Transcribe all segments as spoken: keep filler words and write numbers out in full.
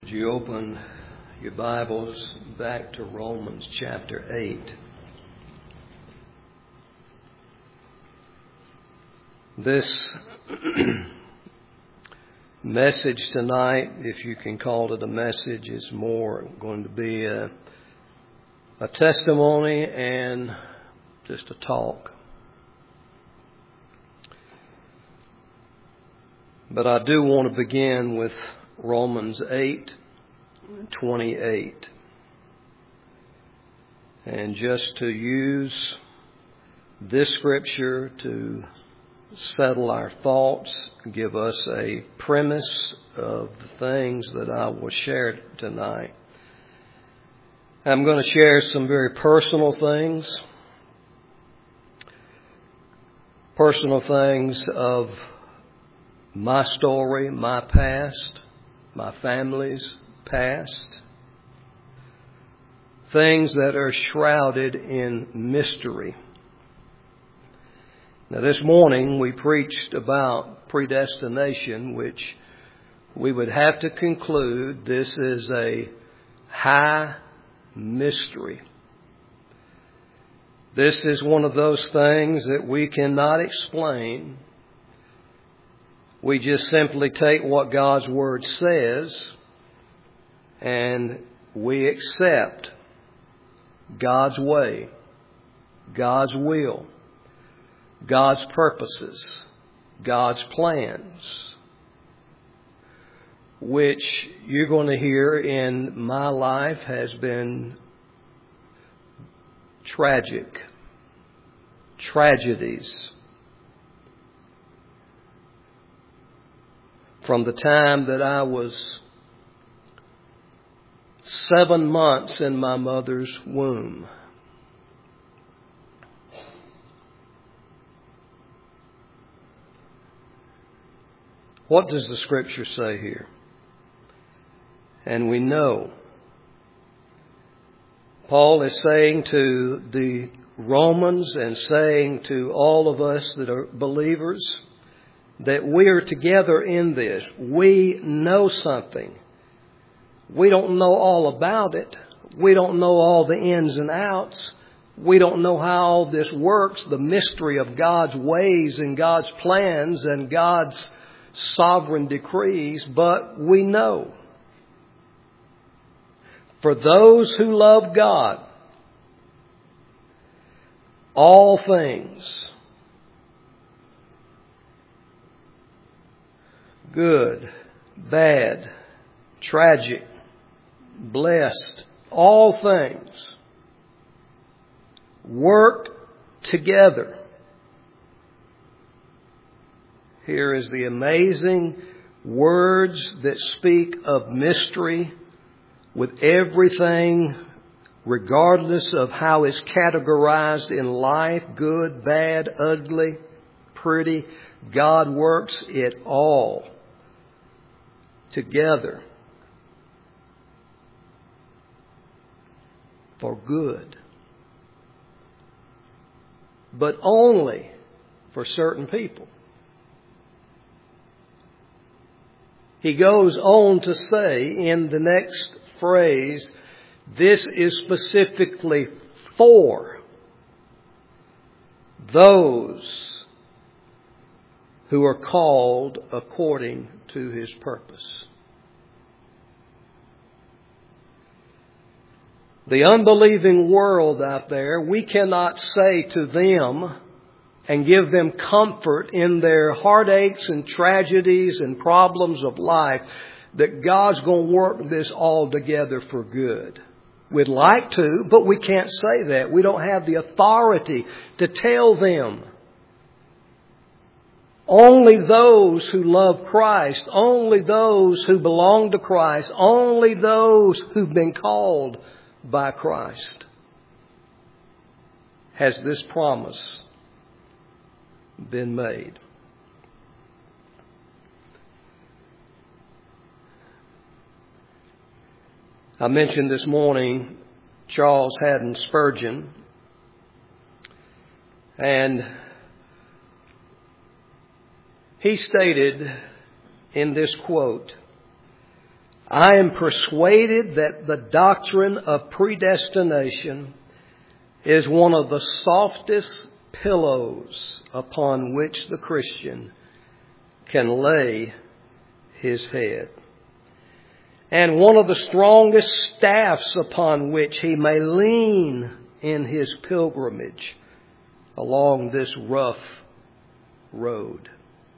Would you open your Bibles back to Romans chapter eight? This message tonight, if you can call it a message, is more going to be a, a testimony and just a talk. But I do want to begin with Romans eight twenty-eight. And just to use this scripture to settle our thoughts, give us a premise of the things that I will share tonight. I'm going to share some very personal things. Personal things of my story, my past, my family's past. Things that are shrouded in mystery. Now, this morning we preached about predestination, which we would have to conclude this is a high mystery. This is one of those things that we cannot explain. We just simply take what God's Word says and we accept God's way, God's will, God's purposes, God's plans, which you're going to hear in my life has been tragic, tragedies. From the time that I was seven months in my mother's womb. What does the scripture say here? And we know Paul is saying to the Romans and saying to all of us that are believers that we are together in this. We know something. We don't know all about it. We don't know all the ins and outs. We don't know how all this works, the mystery of God's ways and God's plans and God's sovereign decrees, but we know. For those who love God, all things, good, bad, tragic, blessed, all things work together. Here is the amazing words that speak of mystery with everything, regardless of how it's categorized in life, good, bad, ugly, pretty. God works it all together for good, but only for certain people. He goes on to say in the next phrase, this is specifically for those who are called according to His purpose. The unbelieving world out there, we cannot say to them and give them comfort in their heartaches and tragedies and problems of life that God's going to work this all together for good. We'd like to, but we can't say that. We don't have the authority to tell them. Only those who love Christ, only those who belong to Christ, only those who've been called by Christ has this promise been made. I mentioned this morning Charles Haddon Spurgeon, and he stated in this quote, I am persuaded that the doctrine of predestination is one of the softest pillows upon which the Christian can lay his head, and one of the strongest staffs upon which he may lean in his pilgrimage along this rough road.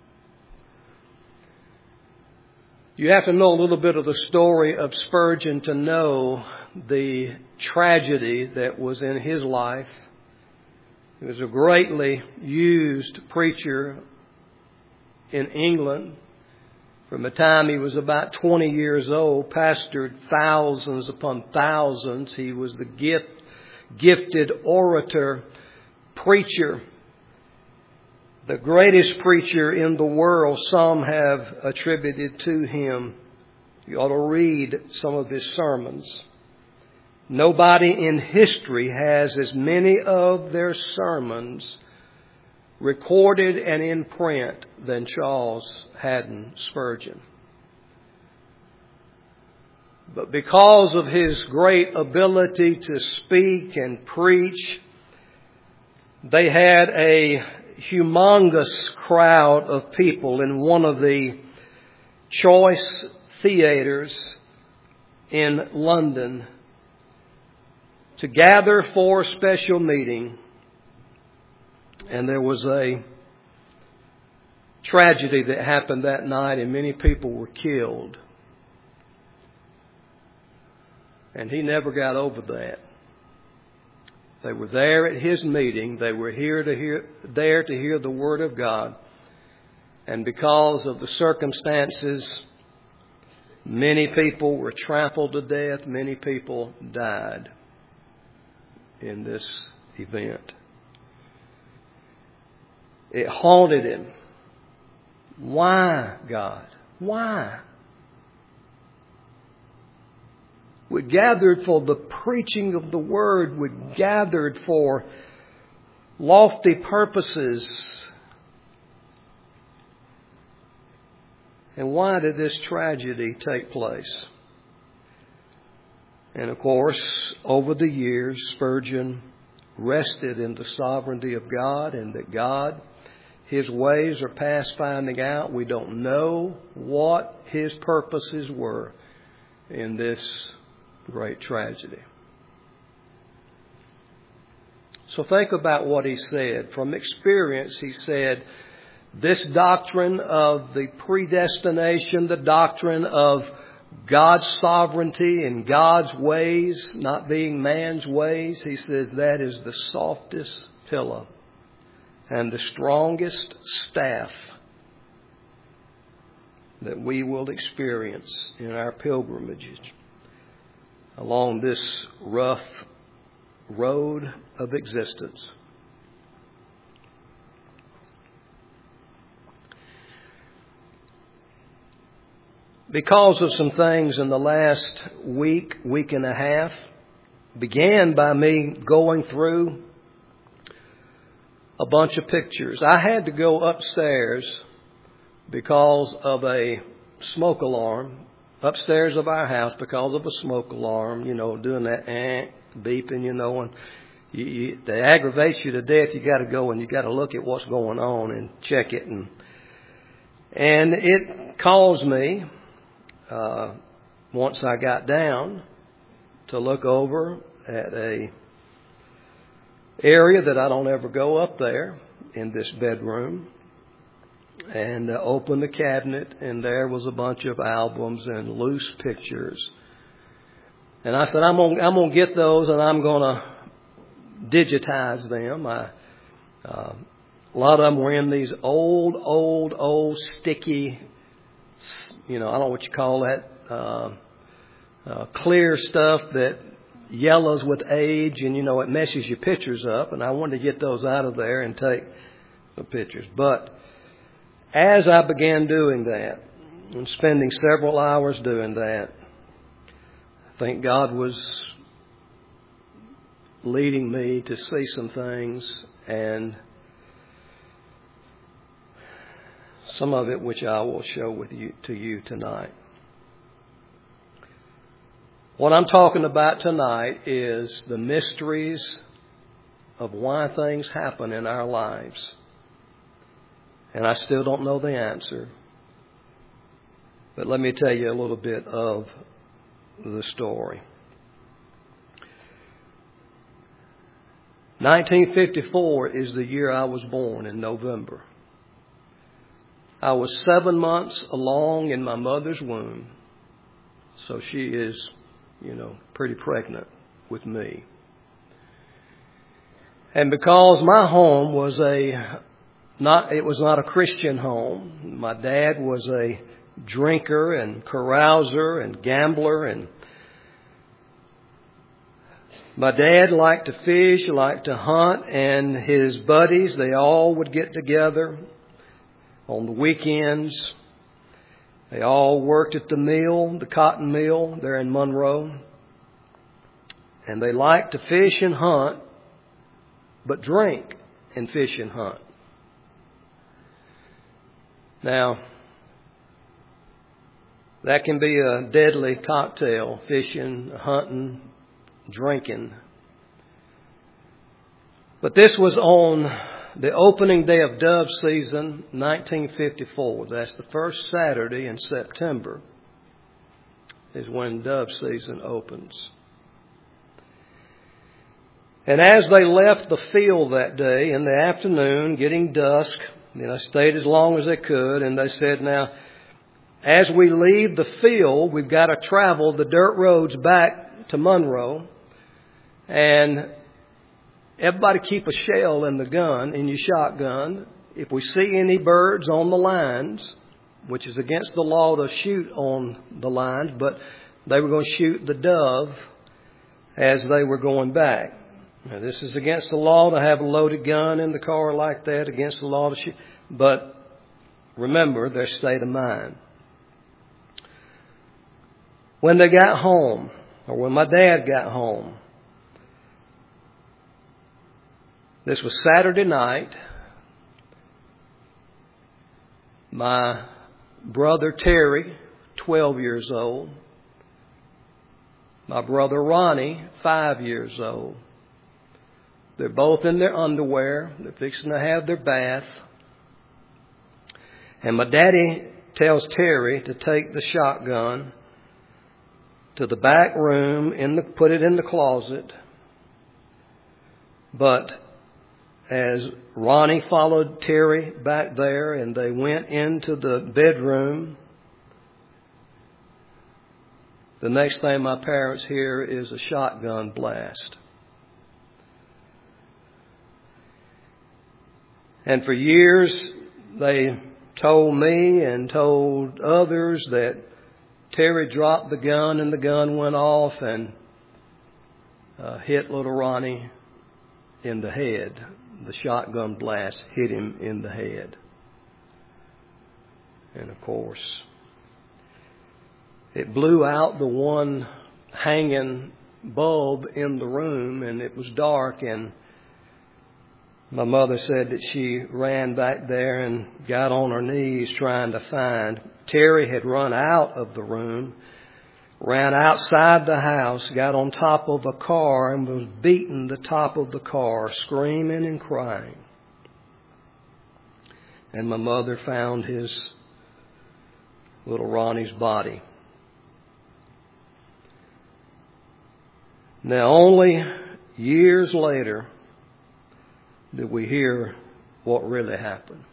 You have to know a little bit of the story of Spurgeon to know the tragedy that was in his life. He was a greatly used preacher in England. From the time he was about twenty years old, pastored thousands upon thousands. He was the gift, gifted orator, preacher. The greatest preacher in the world, some have attributed to him. You ought to read some of his sermons. Nobody in history has as many of their sermons recorded and in print than Charles Haddon Spurgeon. But because of his great ability to speak and preach, they had a humongous crowd of people in one of the choice theaters in London to gather for a special meeting. And there was a tragedy that happened that night, and many people were killed. And he never got over that. They were there at his meeting. They were here to hear, there to hear the Word of God. And because of the circumstances, many people were trampled to death. Many people died in this event. It haunted him. Why, God? Why? We gathered for the preaching of the Word. We gathered for lofty purposes. And why did this tragedy take place? And of course, over the years, Spurgeon rested in the sovereignty of God, and that God, His ways are past finding out. We don't know what His purposes were in this great tragedy. So think about what he said. From experience, he said, this doctrine of the predestination, the doctrine of God's sovereignty and God's ways not being man's ways, he says that is the softest pillow and the strongest staff that we will experience in our pilgrimages along this rough road of existence. Because of some things in the last week, week and a half, began by me going through a bunch of pictures. I had to go upstairs because of a smoke alarm. Upstairs of our house because of a smoke alarm, you know, doing that eh, beeping, you know, and you, you, that aggravates you to death. You got to go and you got to look at what's going on and check it, and and it caused me uh, once I got down to look over at a area that I don't ever go up there in this bedroom. And uh, opened the cabinet, and there was a bunch of albums and loose pictures. And I said, I'm gonna, I'm gonna get those, and I'm gonna digitize them. I, uh, a lot of them were in these old, old, old sticky, you know, I don't know what you call that, uh, uh, clear stuff that yellows with age, and you know it messes your pictures up. And I wanted to get those out of there and take the pictures, but as I began doing that and spending several hours doing that, I think God was leading me to see some things, and some of it which I will show with you to you tonight. What I'm talking about tonight is the mysteries of why things happen in our lives. And I still don't know the answer. But let me tell you a little bit of the story. nineteen fifty-four is the year I was born, in November. I was seven months along in my mother's womb. So she is, you know, pretty pregnant with me. And because my home was a not it was not a Christian home. My dad was a drinker and carouser and gambler, and my dad liked to fish, liked to hunt, and his buddies, they all would get together on the weekends. They all worked at the mill, the cotton mill there in Monroe. And they liked to fish and hunt, but drink and fish and hunt. Now, that can be a deadly cocktail, fishing, hunting, drinking. But this was on the opening day of dove season, nineteen fifty-four. That's the first Saturday in September is when dove season opens. And as they left the field that day in the afternoon, getting dusk, you know, stayed as long as they could, and they said, now, as we leave the field, we've got to travel the dirt roads back to Monroe, and everybody keep a shell in the gun, in your shotgun. If we see any birds on the lines, which is against the law to shoot on the lines, but they were going to shoot the dove as they were going back. Now, this is against the law to have a loaded gun in the car like that, against the law to shoot. But remember their state of mind. When they got home, or when my dad got home, this was Saturday night. My brother Terry, twelve years old. My brother Ronnie, five years old. They're both in their underwear. They're fixing to have their bath. And my daddy tells Terry to take the shotgun to the back room, in the, put it in the closet. But as Ronnie followed Terry back there and they went into the bedroom, the next thing my parents hear is a shotgun blast. And for years they told me and told others that Terry dropped the gun and the gun went off and uh, hit little Ronnie in the head. The shotgun blast hit him in the head. And of course, it blew out the one hanging bulb in the room, and it was dark, and my mother said that she ran back there and got on her knees trying to find. Terry had run out of the room, ran outside the house, got on top of a car and was beating the top of the car, screaming and crying. And my mother found his little Ronnie's body. Now, only years later did we hear what really happened.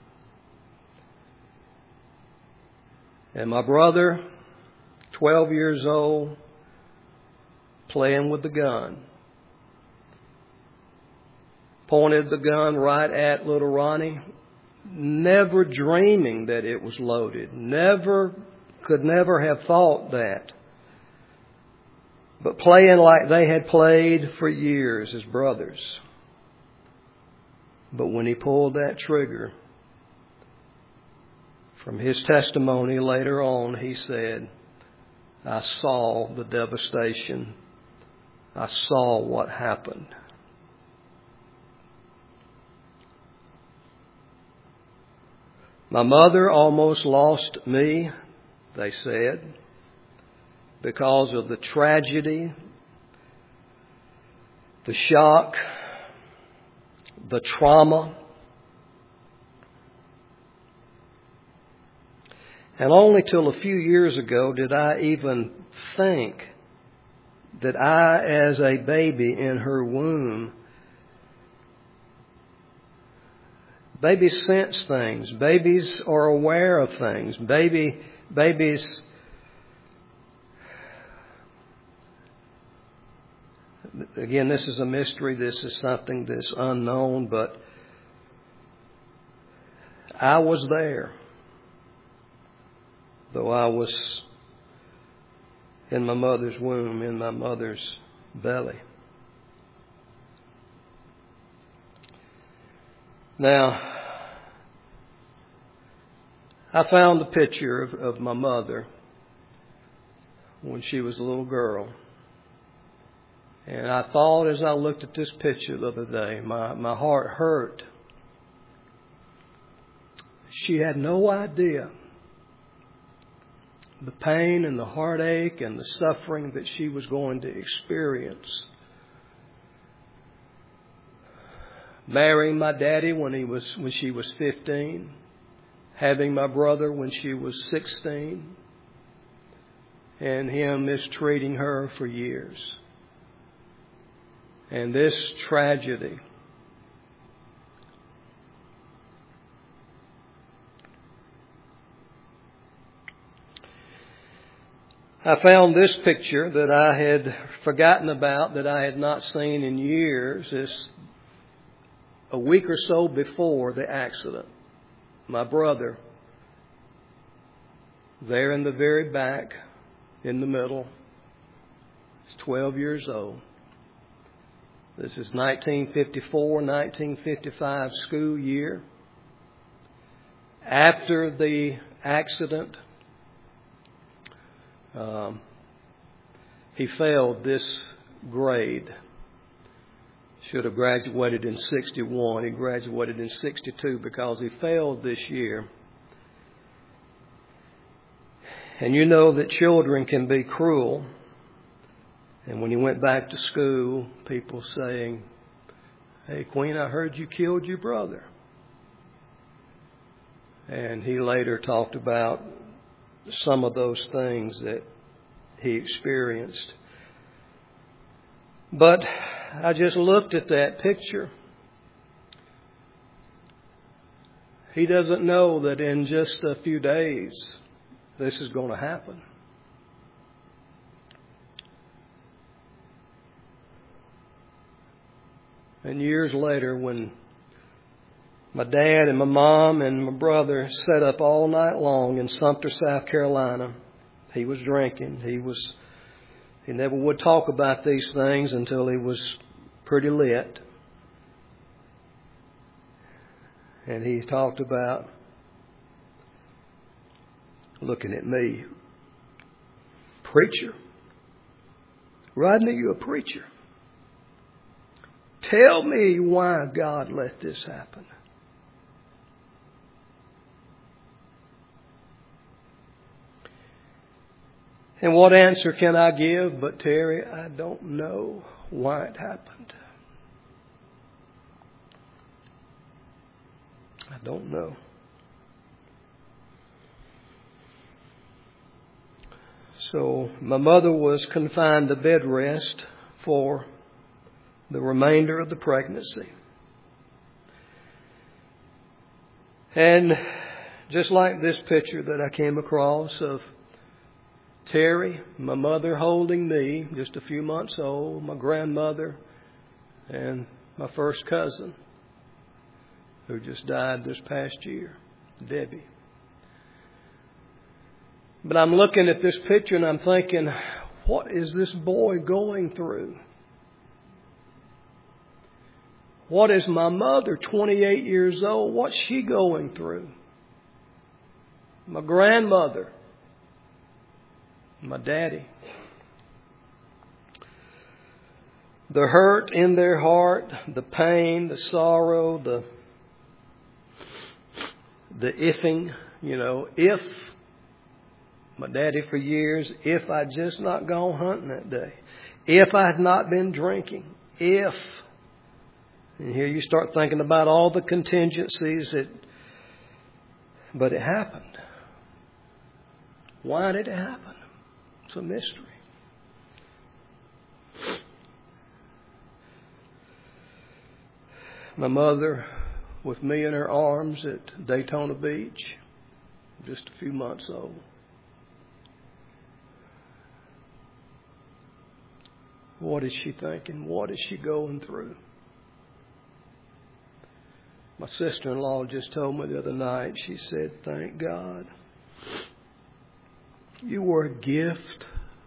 And my brother, twelve years old, playing with the gun, pointed the gun right at little Ronnie, never dreaming that it was loaded. Never, could never have thought that. But playing like they had played for years as brothers. But when he pulled that trigger, from his testimony later on, he said, I saw the devastation. I saw what happened. My mother almost lost me, they said. because of the tragedy, the shock, the trauma. And only till a few years ago did I even think that I, as a baby in her womb, babies sense things. Babies are aware of things. Baby, babies, again, this is a mystery. This is something that's unknown, but I was there, though I was in my mother's womb, in my mother's belly. Now, I found a picture of, of my mother when she was a little girl. And I thought as I looked at this picture the other day, my, my heart hurt. She had no idea the pain and the heartache and the suffering that she was going to experience. Marrying my daddy when he was when she was fifteen, having my brother when she was sixteen, and him mistreating her for years. And this tragedy. I found this picture that I had forgotten about, that I had not seen in years. It's a week or so before the accident. My brother, there in the very back, in the middle, is twelve years old. This is nineteen fifty-four, nineteen fifty-five school year. After the accident, Um, he failed this grade. Should have graduated in sixty-one. He graduated in sixty-two because he failed this year. And you know that children can be cruel. And when he went back to school, people saying, "Hey, Queen, I heard you killed your brother." And he later talked about some of those things that he experienced. But I just looked at that picture. He doesn't know that in just a few days this is going to happen. And years later, when my dad and my mom and my brother sat up all night long in Sumter, South Carolina. He was drinking. He was, he never would talk about these things until he was pretty lit. And he talked about looking at me. Preacher? Rodney, you a preacher. Tell me why God let this happen. And what answer can I give? But Terry, I don't know why it happened. I don't know. So my mother was confined to bed rest for the remainder of the pregnancy. And just like this picture that I came across of Terry, my mother holding me, just a few months old, my grandmother, and my first cousin, who just died this past year, Debbie. But I'm looking at this picture and I'm thinking, what is this boy going through? What is my mother, twenty-eight years old, what's she going through? My grandmother, my daddy. The hurt in their heart, the pain, the sorrow, the the ifing, you know, if my daddy for years, if I'd just not gone hunting that day, if I had not been drinking, if, and here you start thinking about all the contingencies that, but it happened. Why did it happen? It's a mystery. My mother, with me in her arms at Daytona Beach, just a few months old. What is she thinking? What is she going through? My sister-in-law just told me the other night, she said, thank God. You were a gift.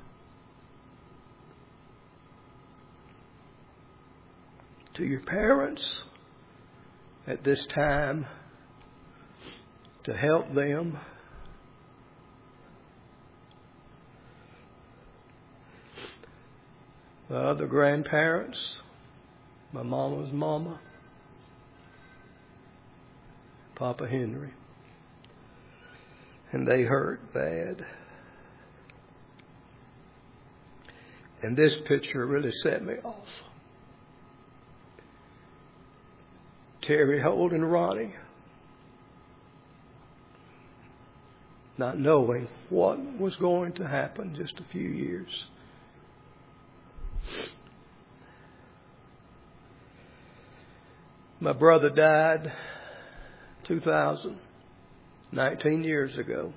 To your parents at this time to help them. The other grandparents, my mama's mama, Papa Henry, and they hurt bad. And this picture really set me off. Terry holding Ronnie, not knowing what was going to happen just a few years. My brother died two thousand, nineteen years ago.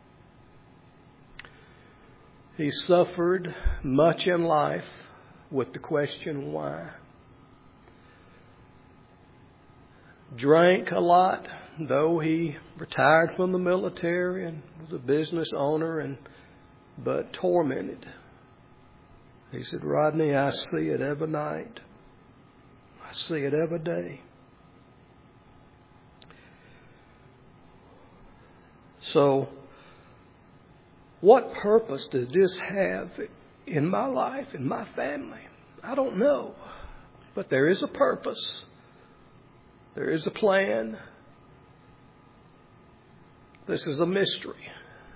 He suffered much in life with the question why. Drank a lot, though he retired from the military and was a business owner, and but tormented. He said, Rodney, I see it every night. I see it every day. So, what purpose does this have in my life, in my family? I don't know. But there is a purpose. There is a plan. This is a mystery.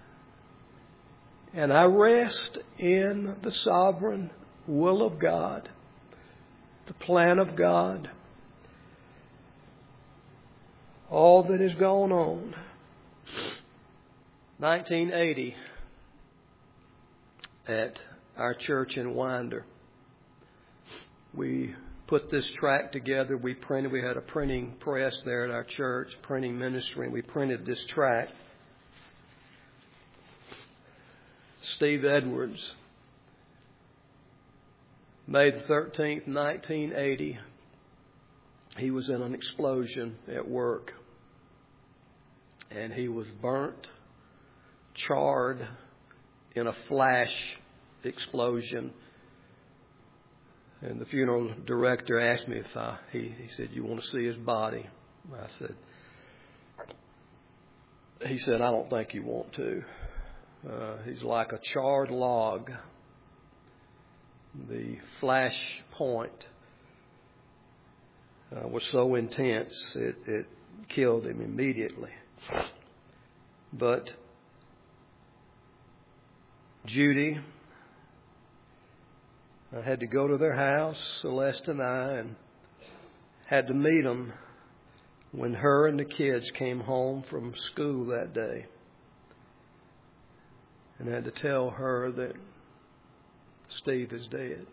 And I rest in the sovereign will of God, the plan of God, all that has gone on. nineteen eighty, at our church in Winder, we put this tract together. We printed, we had a printing press there at our church, printing ministry, and we printed this tract. Steve Edwards, May the thirteenth, nineteen eighty, he was in an explosion at work. And he was burnt, charred in a flash explosion. And the funeral director asked me if I, he, he said, you want to see his body? I said, he said, I don't think you want to. Uh, he's like a charred log. The flash point uh, was so intense, it, it killed him immediately. But Judy, I had to go to their house, Celeste and I, and had to meet them when her and the kids came home from school that day. And I had to tell her that Steve is dead.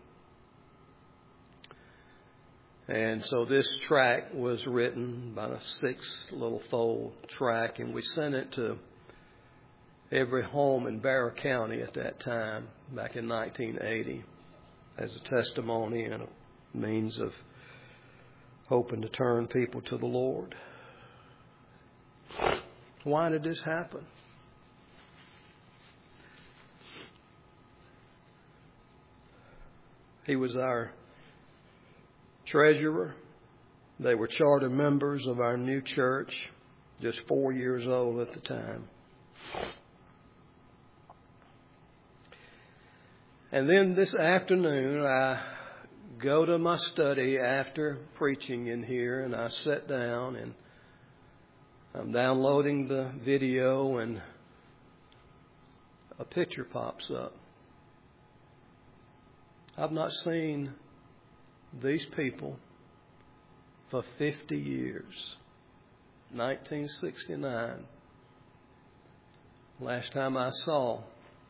And so this tract was written by a six little fold tract, and we sent it to every home in Barrow County at that time, back in nineteen eighty, as a testimony and a means of hoping to turn people to the Lord. Why did this happen? He was our treasurer. They were charter members of our new church, just four years old at the time. And then this afternoon, I go to my study after preaching in here, and I sit down and I'm downloading the video, and a picture pops up. I've not seen these people for fifty years. nineteen sixty-nine. Last time I saw.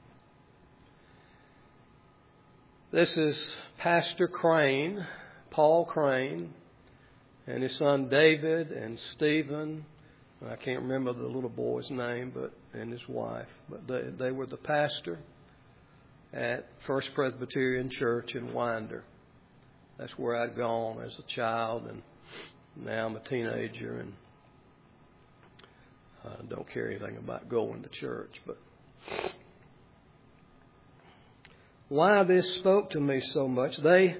This is Pastor Crane, Paul Crane, and his son David and Stephen. I can't remember the little boy's name, but and his wife. But they, they were the pastor at First Presbyterian Church in Winder. That's where I'd gone as a child, and now I'm a teenager and uh, don't care anything about going to church. But why this spoke to me so much? They,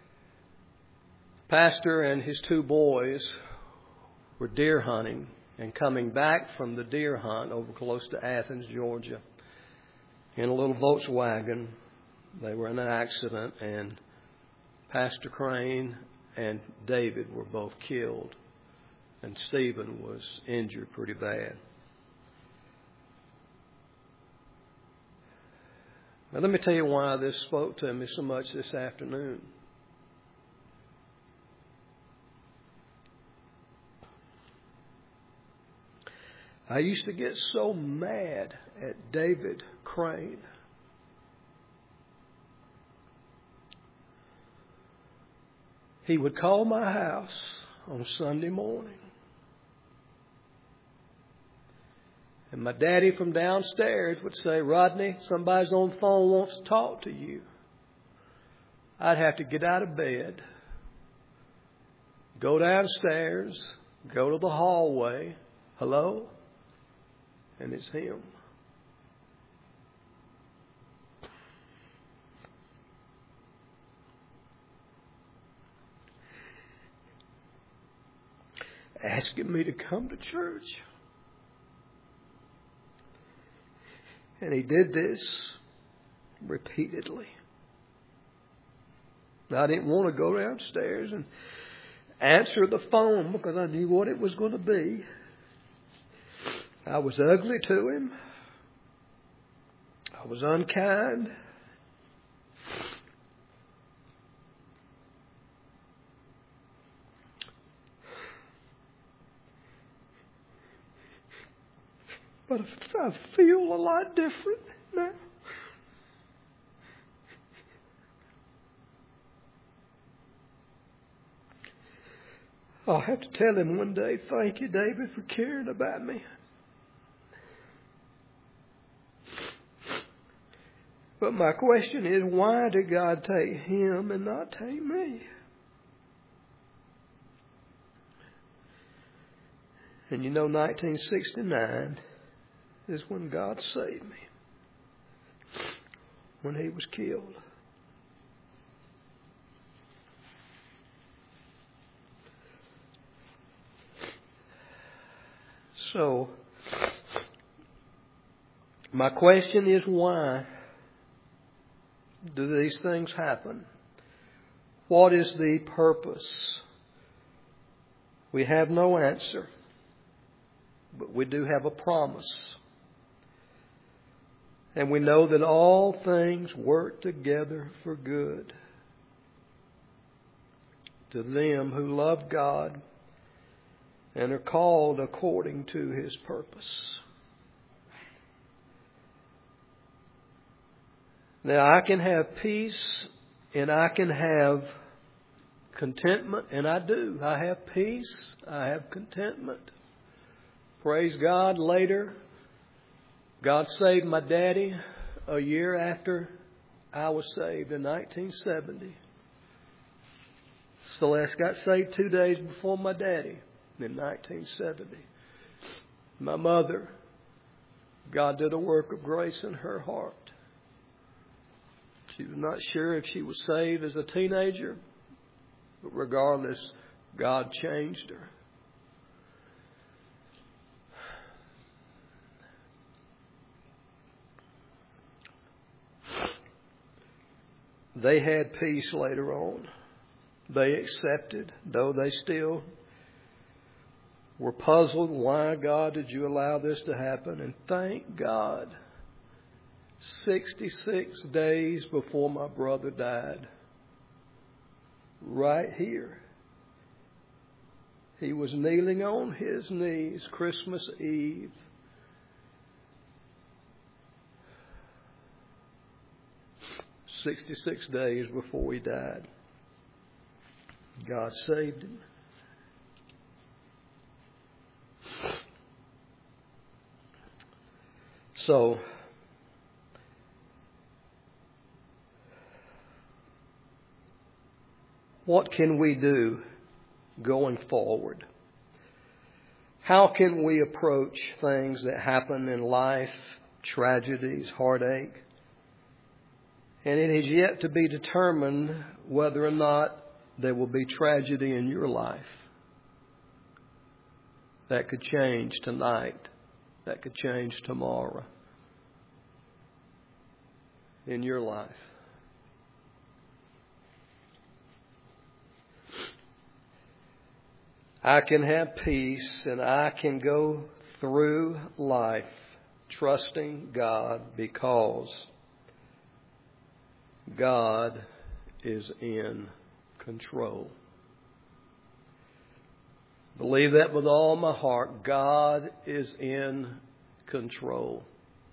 pastor and his two boys, were deer hunting and coming back from the deer hunt over close to Athens, Georgia, in a little Volkswagen. They were in an accident, and Pastor Crane and David were both killed, and Stephen was injured pretty bad. Now, let me tell you why this spoke to me so much this afternoon. I used to get so mad at David Crane. He would call my house on Sunday morning. And my daddy from downstairs would say, "Rodney, somebody's on the phone wants to talk to you." I'd have to get out of bed, go downstairs, go to the hallway. "Hello?" And it's him. Asking me to come to church. And he did this repeatedly. I didn't want to go downstairs and answer the phone because I knew what it was going to be. I was ugly to him. I was unkind. But I feel a lot different now. I'll have to tell him one day, "Thank you, David, for caring about me." But my question is, why did God take him and not take me? And you know, nineteen sixty-nine is when God saved me. When he was killed. So, my question is, why do these things happen? What is the purpose? We have no answer, but we do have a promise. And we know that all things work together for good to them who love God and are called according to his purpose. Now, I can have peace and I can have contentment, and I do. I have peace. I have contentment. Praise God. Later, God saved my daddy a year after I was saved in nineteen seventy. Celeste got saved two days before my daddy in nineteen seventy. My mother, God did a work of grace in her heart. She was not sure if she was saved as a teenager, but regardless, God changed her. They had peace later on. They accepted, though they still were puzzled. Why, God, did you allow this to happen? And thank God, sixty-six days before my brother died, right here, he was kneeling on his knees Christmas Eve. sixty-six days before he died. God saved him. So, what can we do going forward? How can we approach things that happen in life, tragedies, heartache? And it is yet to be determined whether or not there will be tragedy in your life. That could change tonight. That could change tomorrow in your life. I can have peace and I can go through life trusting God because God is in control. Believe that with all my heart. God is in control.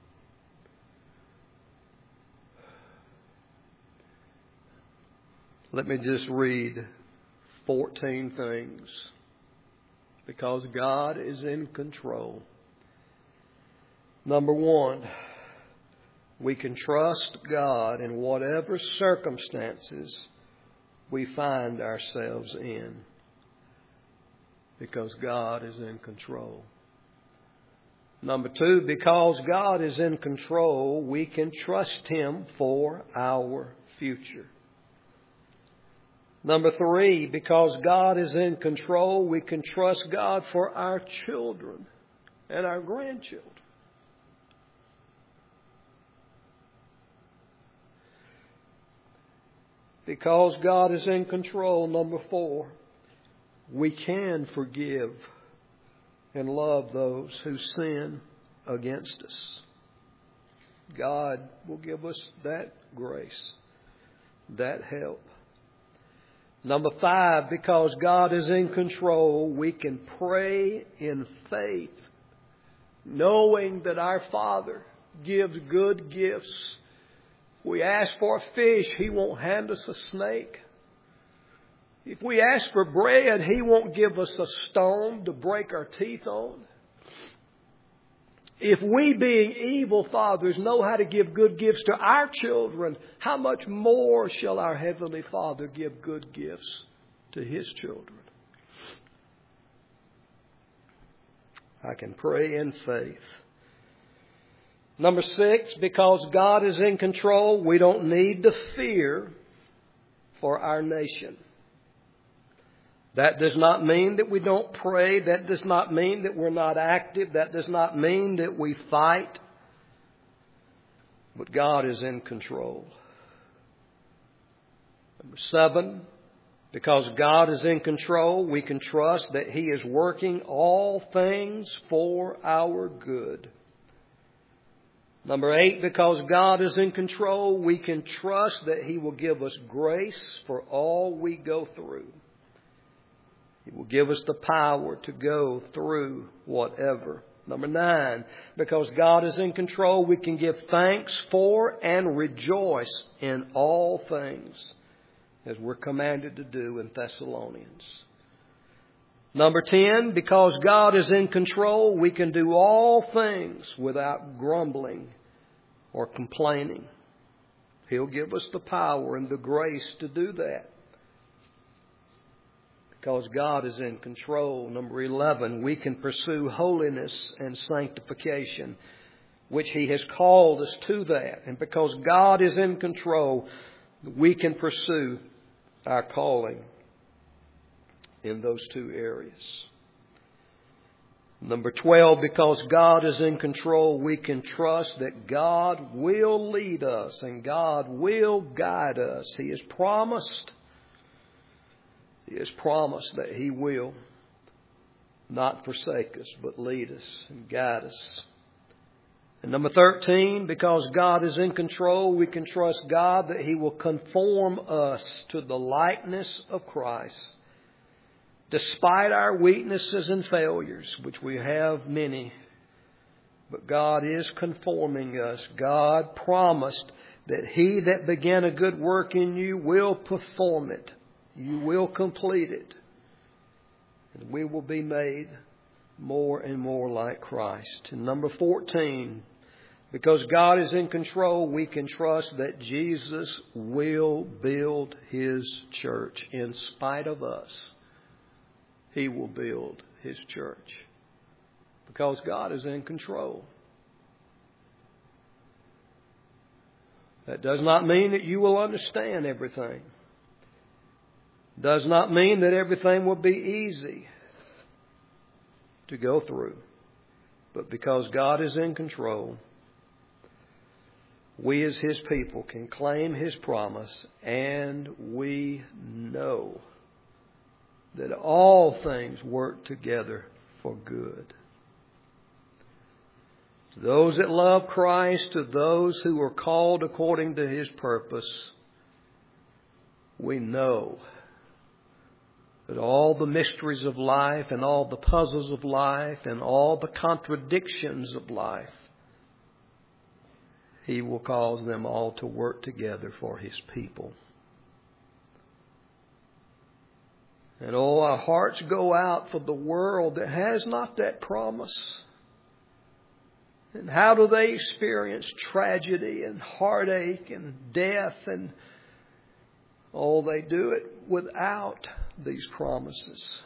Let me just read fourteen things. Because God is in control. Number one, we can trust God in whatever circumstances we find ourselves in. Because God is in control. Number two, because God is in control, we can trust Him for our future. Number three, because God is in control, we can trust God for our children and our grandchildren. Because God is in control, number four, we can forgive and love those who sin against us. God will give us that grace, that help. Number five, because God is in control, we can pray in faith, knowing that our Father gives good gifts. If we ask for a fish, He won't hand us a snake. If we ask for bread, He won't give us a stone to break our teeth on. If we, being evil fathers, know how to give good gifts to our children, how much more shall our Heavenly Father give good gifts to His children? I can pray in faith. Number six, because God is in control, we don't need to fear for our nation. That does not mean that we don't pray. That does not mean that we're not active. That does not mean that we fight. But God is in control. Number seven, because God is in control, we can trust that He is working all things for our good. Number eight, because God is in control, we can trust that He will give us grace for all we go through. He will give us the power to go through whatever. Number nine, because God is in control, we can give thanks for and rejoice in all things, as we're commanded to do in Thessalonians. Number ten, because God is in control, we can do all things without grumbling or complaining. He'll give us the power and the grace to do that. Because God is in control. Number eleven, we can pursue holiness and sanctification, which He has called us to that. And because God is in control, we can pursue our calling in those two areas. Number twelve, because God is in control, we can trust that God will lead us and God will guide us. He has promised He has promised that He will not forsake us, but lead us and guide us And number thirteen, because God is in control, we can trust God that He will conform us to the likeness of Christ. Despite our weaknesses and failures, which we have many, but God is conforming us. God promised that He that began a good work in you will perform it. You will complete it. And we will be made more and more like Christ. And number fourteen, because God is in control, we can trust that Jesus will build His church. In spite of us, He will build His church. Because God is in control. That does not mean that you will understand everything. Does not mean that everything will be easy to go through. But because God is in control, we as His people can claim His promise, and we know that all things work together for good. To those that love Christ, to those who are called according to His purpose, we know that all the mysteries of life and all the puzzles of life and all the contradictions of life, He will cause them all to work together for His people. And oh, our hearts go out for the world that has not that promise. And how do they experience tragedy and heartache and death? And oh, they do it without these promises.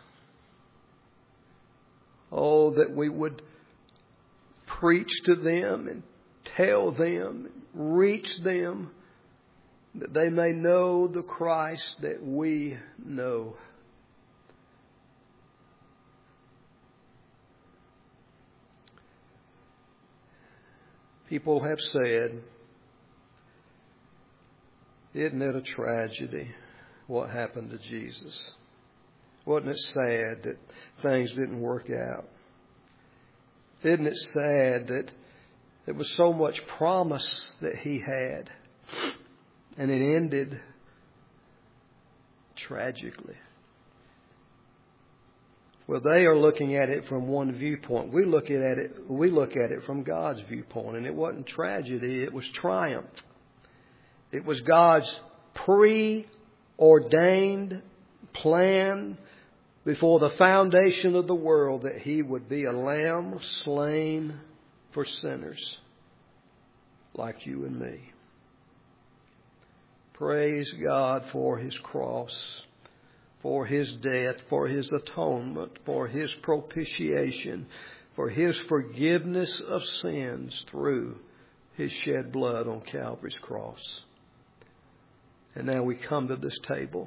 Oh, that we would preach to them and tell them, reach them, that they may know the Christ that we know. People have said, isn't it a tragedy what happened to Jesus? Wasn't it sad that things didn't work out? Isn't it sad that there was so much promise that He had, and it ended tragically? Well, they are looking at it from one viewpoint. We look at it, we look at it from God's viewpoint, and it wasn't tragedy, it was triumph. It was God's preordained plan before the foundation of the world that He would be a lamb slain for sinners like you and me. Praise God for His cross, for His death, for His atonement, for His propitiation, for His forgiveness of sins through His shed blood on Calvary's cross. And now we come to this table.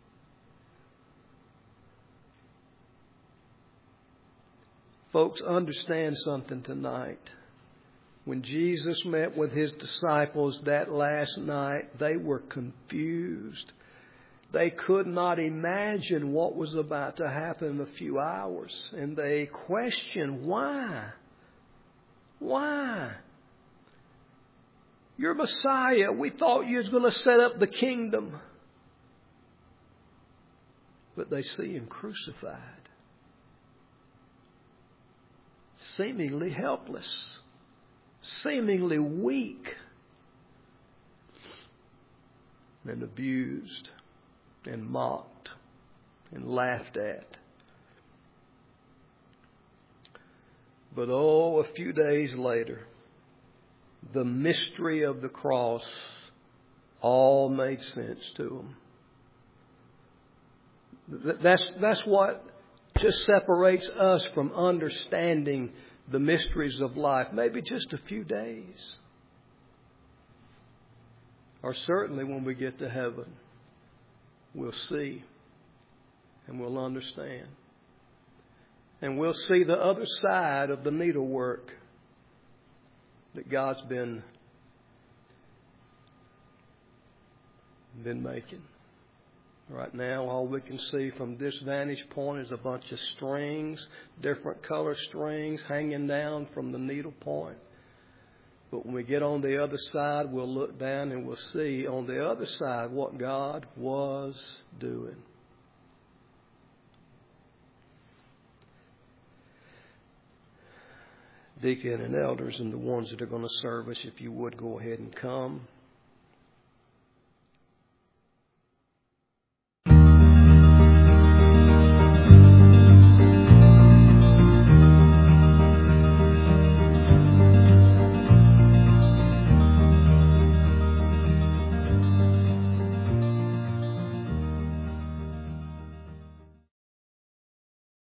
Folks, understand something tonight. When Jesus met with His disciples that last night, they were confused. They could not imagine what was about to happen in a few hours. And they questioned, why? Why? You're Messiah. We thought you was going to set up the kingdom. But they see Him crucified. Seemingly helpless. Seemingly weak. And abused. And mocked. And laughed at. But oh, a few days later, the mystery of the cross all made sense to them. That's, that's what just separates us from understanding the mysteries of life. Maybe just a few days. Or certainly when we get to heaven, we'll see and we'll understand. And we'll see the other side of the needlework that God's been, been making. Right now, all we can see from this vantage point is a bunch of strings, different color strings hanging down from the needle point. But when we get on the other side, we'll look down and we'll see on the other side what God was doing. Deacon and elders and the ones that are going to serve us, if you would go ahead and come.